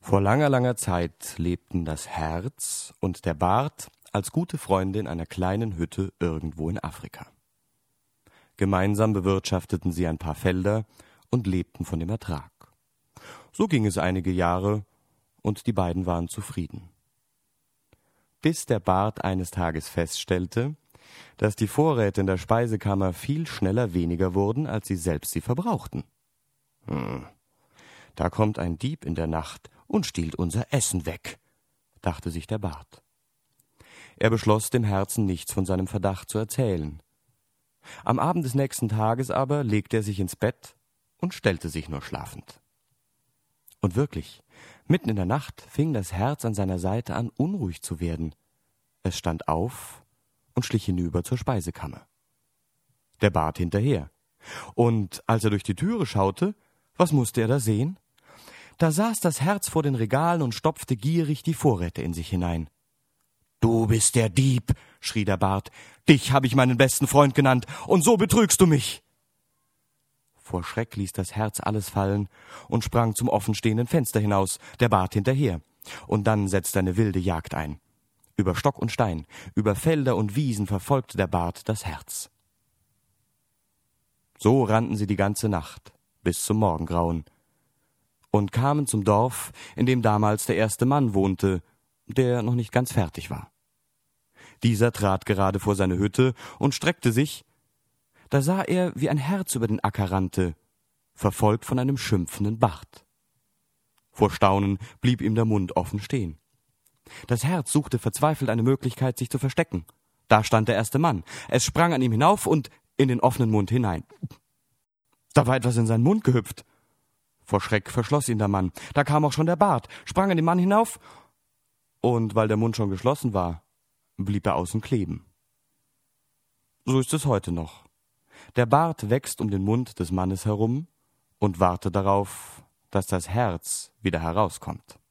Vor langer, langer Zeit lebten das Herz und der Bart als gute Freunde in einer kleinen Hütte irgendwo in Afrika. Gemeinsam bewirtschafteten sie ein paar Felder und lebten von dem Ertrag. So ging es einige Jahre, und die beiden waren zufrieden. Bis der Bart eines Tages feststellte, dass die Vorräte in der Speisekammer viel schneller weniger wurden, als sie selbst sie verbrauchten. Da kommt ein Dieb in der Nacht und stiehlt unser Essen weg, dachte sich der Bart. Er beschloss, dem Herzen nichts von seinem Verdacht zu erzählen. Am Abend des nächsten Tages aber legte er sich ins Bett und stellte sich nur schlafend. Und wirklich, mitten in der Nacht fing das Herz an seiner Seite an, unruhig zu werden. Es stand auf und schlich hinüber zur Speisekammer. Der Bart hinterher. Und als er durch die Türe schaute, was musste er da sehen? Da saß das Herz vor den Regalen und stopfte gierig die Vorräte in sich hinein. »Du bist der Dieb«, schrie der Bart, »dich habe ich meinen besten Freund genannt, und so betrügst du mich!« Vor Schreck ließ das Herz alles fallen und sprang zum offenstehenden Fenster hinaus, der Bart hinterher. Und dann setzte eine wilde Jagd ein. Über Stock und Stein, über Felder und Wiesen verfolgte der Bart das Herz. So rannten sie die ganze Nacht, bis zum Morgengrauen, und kamen zum Dorf, in dem damals der erste Mann wohnte, der noch nicht ganz fertig war. Dieser trat gerade vor seine Hütte und streckte sich. Da sah er, wie ein Herz über den Acker rannte, verfolgt von einem schimpfenden Bart. Vor Staunen blieb ihm der Mund offen stehen. Das Herz suchte verzweifelt eine Möglichkeit, sich zu verstecken. Da stand der erste Mann. Es sprang an ihm hinauf und in den offenen Mund hinein. Da war etwas in seinen Mund gehüpft. Vor Schreck verschloss ihn der Mann. Da kam auch schon der Bart, sprang an den Mann hinauf, und weil der Mund schon geschlossen war, blieb er außen kleben. So ist es heute noch. Der Bart wächst um den Mund des Mannes herum und wartet darauf, dass das Herz wieder herauskommt.